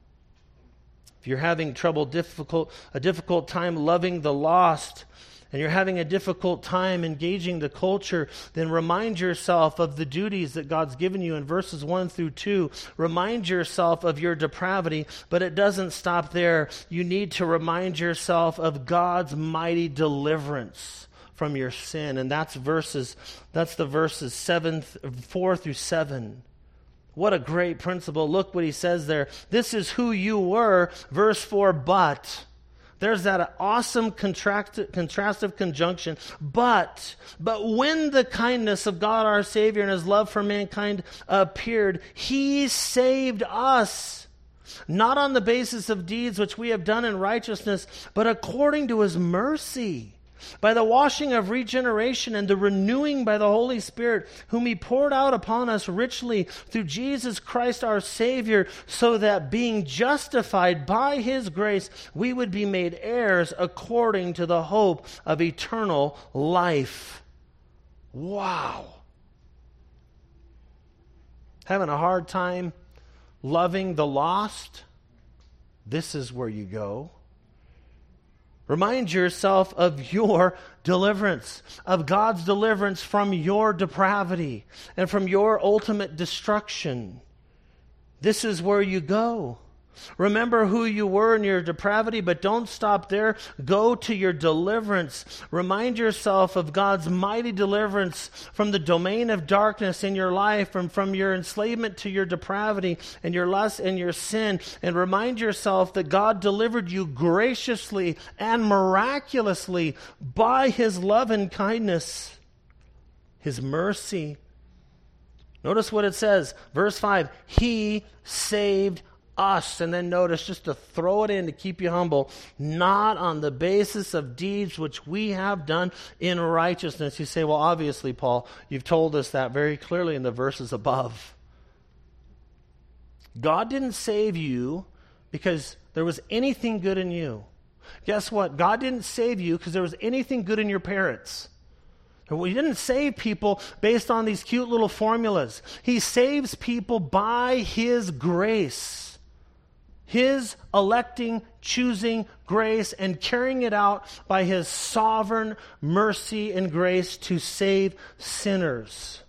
If you're having trouble, difficult, a difficult time loving the lost, and you're having a difficult time engaging the culture, then remind yourself of the duties that God's given you in verses one through two. Remind yourself of your depravity, but it doesn't stop there. You need to remind yourself of God's mighty deliverance from your sin. And that's verses, that's the verses seven, four through seven. What a great principle. Look what he says there. This is who you were, verse four, but... There's that awesome contrastive, contrastive conjunction. But, but when the kindness of God our Savior and his love for mankind appeared, he saved us, not on the basis of deeds which we have done in righteousness, but according to his mercy, by the washing of regeneration and the renewing by the Holy Spirit, whom he poured out upon us richly through Jesus Christ our Savior, so that being justified by his grace, we would be made heirs according to the hope of eternal life. Wow. Having a hard time loving the lost? This is where you go. Remind yourself of your deliverance, of God's deliverance from your depravity and from your ultimate destruction. This is where you go. Remember who you were in your depravity, but don't stop there. Go to your deliverance. Remind yourself of God's mighty deliverance from the domain of darkness in your life, from, from your enslavement to your depravity and your lust and your sin. And remind yourself that God delivered you graciously and miraculously by his love and kindness, his mercy. Notice what it says, verse five, he saved us. And then notice, just to throw it in to keep you humble, not on the basis of deeds which we have done in righteousness. You say, well, obviously, Paul, you've told us that very clearly in the verses above. God didn't save you because there was anything good in you. Guess what? God didn't save you because there was anything good in your parents. He didn't save people based on these cute little formulas. He saves people by his grace. His electing, choosing grace and carrying it out by his sovereign mercy and grace to save sinners.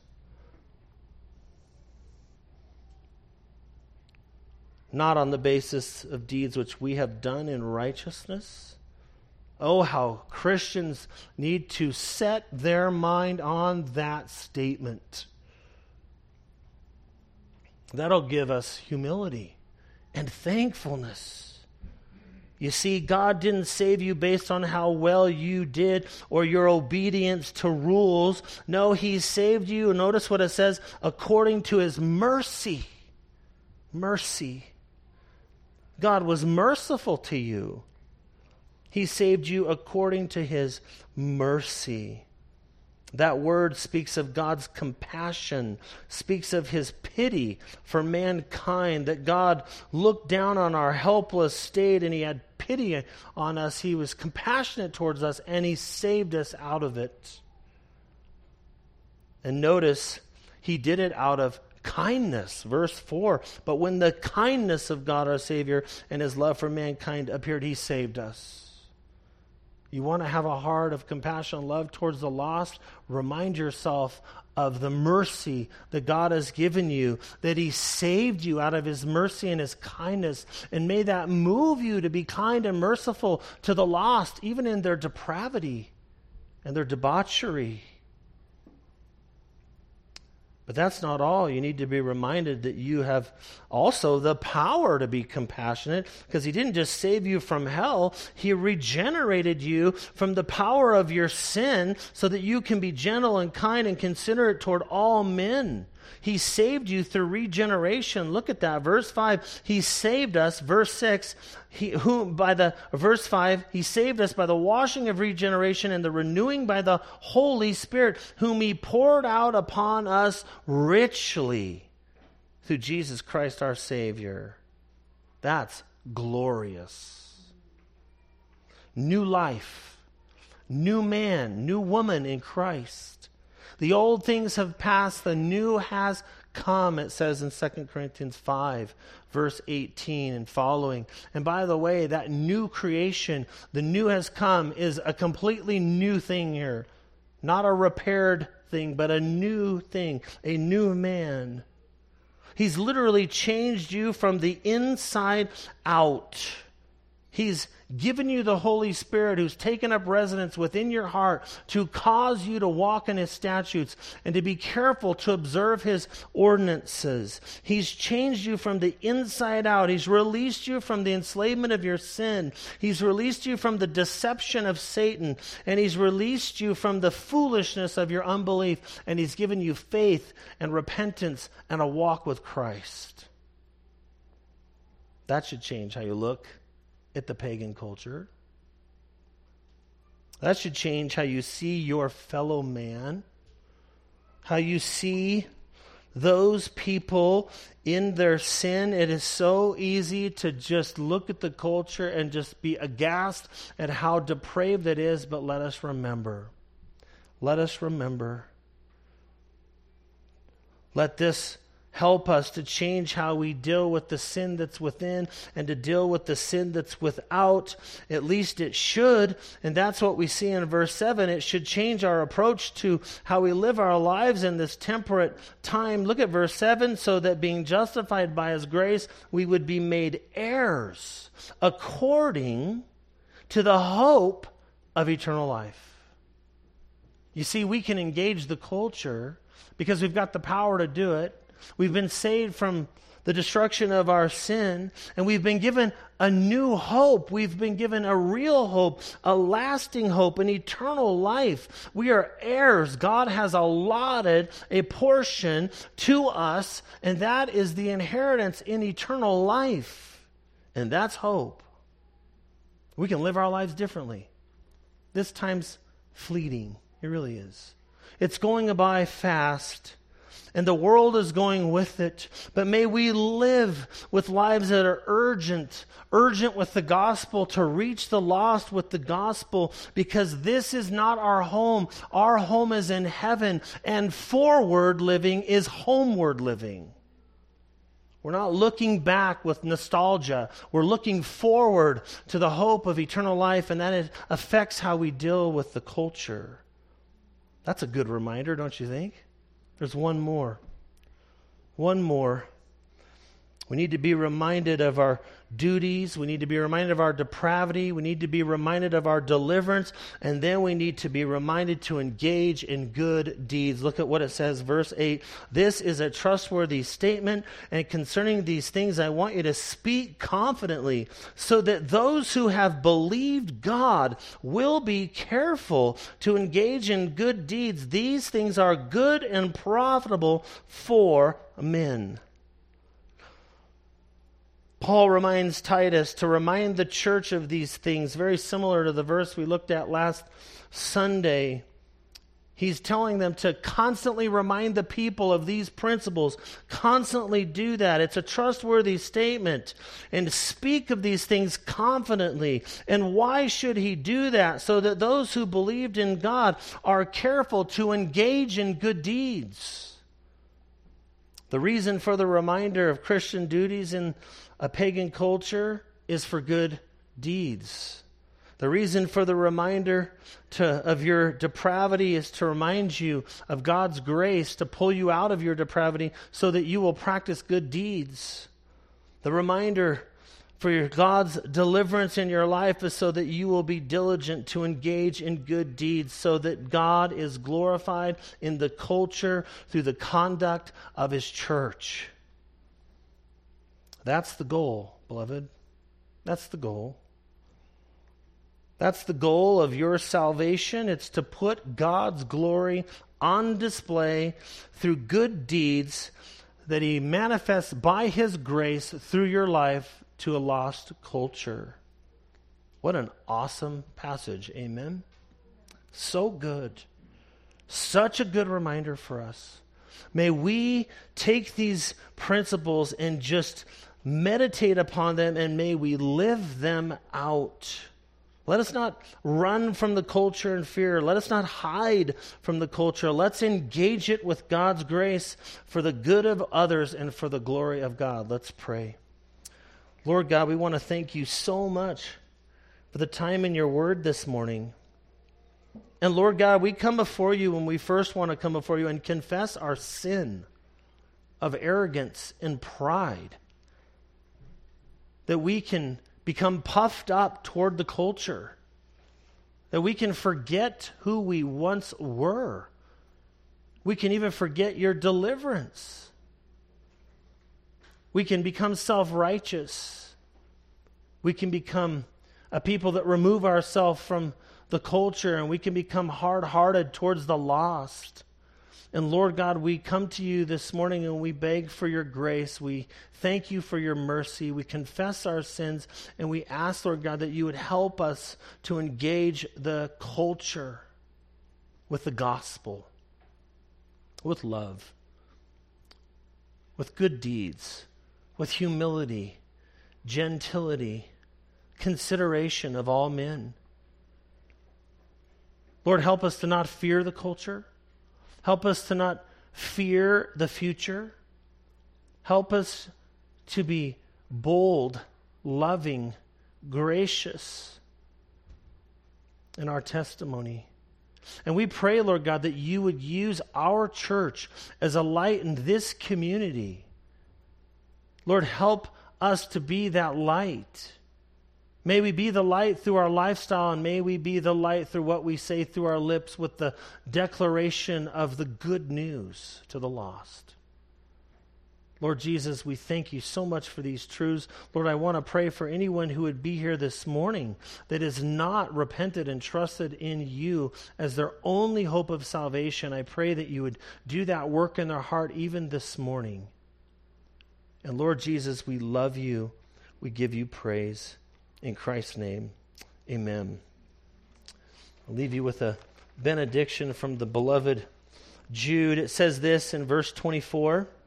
Not on the basis of deeds which we have done in righteousness. Oh, how Christians need to set their mind on that statement. That'll give us humility and thankfulness. You see, God didn't save you based on how well you did or your obedience to rules. No, He saved you, notice what it says, according to His mercy. Mercy. God was merciful to you. He saved you according to His mercy. That word speaks of God's compassion, speaks of His pity for mankind, that God looked down on our helpless state and He had pity on us. He was compassionate towards us and He saved us out of it. And notice, He did it out of kindness. Verse four, but when the kindness of God our Savior and His love for mankind appeared, He saved us. You want to have a heart of compassion and love towards the lost? Remind yourself of the mercy that God has given you, that He saved you out of His mercy and His kindness. And may that move you to be kind and merciful to the lost, even in their depravity and their debauchery. But that's not all. You need to be reminded that you have also the power to be compassionate, because He didn't just save you from hell, He regenerated you from the power of your sin so that you can be gentle and kind and considerate toward all men. He saved you through regeneration. Look at that. Verse five, He saved us. Verse six, he, who, by the, verse five, He saved us by the washing of regeneration and the renewing by the Holy Spirit, whom He poured out upon us richly through Jesus Christ our Savior. That's glorious. New life, new man, new woman in Christ. The old things have passed, the new has come, it says in Second Corinthians five, verse eighteen and following. And by the way, that new creation, the new has come, is a completely new thing here. Not a repaired thing, but a new thing, a new man. He's literally changed you from the inside out. He's given you the Holy Spirit, who's taken up residence within your heart to cause you to walk in His statutes and to be careful to observe His ordinances. He's changed you from the inside out. He's released you from the enslavement of your sin. He's released you from the deception of Satan. And He's released you from the foolishness of your unbelief. And He's given you faith and repentance and a walk with Christ. That should change how you look at the pagan culture. That should change how you see your fellow man, how you see those people in their sin. It is so easy to just look at the culture and just be aghast at how depraved it is, but let us remember. Let us remember. Let this help us to change how we deal with the sin that's within and to deal with the sin that's without. At least it should. And that's what we see in verse seven. It should change our approach to how we live our lives in this temperate time. Look at verse seven. So that being justified by His grace, we would be made heirs according to the hope of eternal life. You see, we can engage the culture because we've got the power to do it. We've been saved from the destruction of our sin, and we've been given a new hope. We've been given a real hope, a lasting hope, an eternal life. We are heirs. God has allotted a portion to us, and that is the inheritance in eternal life. And that's hope. We can live our lives differently. This time's fleeting. It really is. It's going by fast. And the world is going with it. But may we live with lives that are urgent, urgent with the gospel, to reach the lost with the gospel, because this is not our home. Our home is in heaven, and forward living is homeward living. We're not looking back with nostalgia. We're looking forward to the hope of eternal life, and that it affects how we deal with the culture. That's a good reminder, don't you think? There's one more. One more. We need to be reminded of our duties. We need to be reminded of our depravity. We need to be reminded of our deliverance. And then we need to be reminded to engage in good deeds. Look at what it says, verse eight. This is a trustworthy statement, and concerning these things I want you to speak confidently, so that those who have believed God will be careful to engage in good deeds. These things are good and profitable for men. Paul reminds Titus to remind the church of these things, very similar to the verse we looked at last Sunday. He's telling them to constantly remind the people of these principles. Constantly do that. It's a trustworthy statement. And speak of these things confidently. And why should he do that? So that those who believed in God are careful to engage in good deeds. The reason for the reminder of Christian duties in a pagan culture is for good deeds. The reason for the reminder to, of your depravity is to remind you of God's grace to pull you out of your depravity so that you will practice good deeds. The reminder for your God's deliverance in your life is so that you will be diligent to engage in good deeds, so that God is glorified in the culture through the conduct of His church. That's the goal, beloved. That's the goal. That's the goal of your salvation. It's to put God's glory on display through good deeds that He manifests by His grace through your life to a lost culture. What an awesome passage. Amen. So good. Such a good reminder for us. May we take these principles and just meditate upon them, and may we live them out. Let us not run from the culture in fear. Let us not hide from the culture. Let's engage it with God's grace for the good of others and for the glory of God. Let's pray. Lord God, we want to thank you so much for the time in your word this morning. And Lord God, we come before you when we first want to come before you and confess our sin of arrogance and pride. That we can become puffed up toward the culture. That we can forget who we once were. We can even forget your deliverance. We can become self-righteous. We can become a people that remove ourselves from the culture, and we can become hard-hearted towards the lost. And Lord God, we come to you this morning and we beg for your grace. We thank you for your mercy. We confess our sins, and we ask, Lord God, that you would help us to engage the culture with the gospel, with love, with good deeds, with humility, gentility, consideration of all men. Lord, help us to not fear the culture. Help us to not fear the future. Help us to be bold, loving, gracious in our testimony. And we pray, Lord God, that you would use our church as a light in this community. Lord, help us to be that light. May we be the light through our lifestyle, and may we be the light through what we say through our lips with the declaration of the good news to the lost. Lord Jesus, we thank you so much for these truths. Lord, I want to pray for anyone who would be here this morning that is not repented and trusted in you as their only hope of salvation. I pray that you would do that work in their heart even this morning. And Lord Jesus, we love you. We give you praise. In Christ's name, amen. I'll leave you with a benediction from the beloved Jude. It says this in verse twenty-four.